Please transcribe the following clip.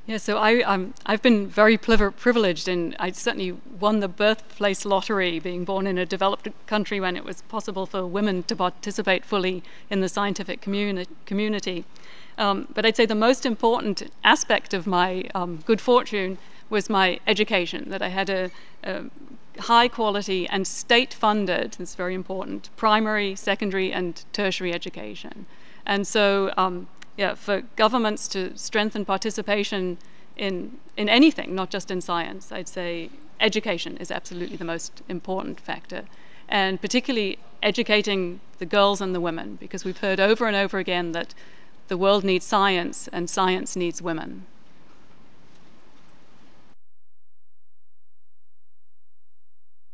Yeah, so I've been very privileged, and I certainly won the birthplace lottery, being born in a developed country when it was possible for women to participate fully in the scientific community. But I'd say the most important aspect of my good fortune was my education, that I had a high quality and state funded, it's very important, primary, secondary, and tertiary education. And so, yeah, for governments to strengthen participation in anything, not just in science, I'd say education is absolutely the most important factor. And particularly educating the girls and the women, because we've heard over and over again that the world needs science and science needs women.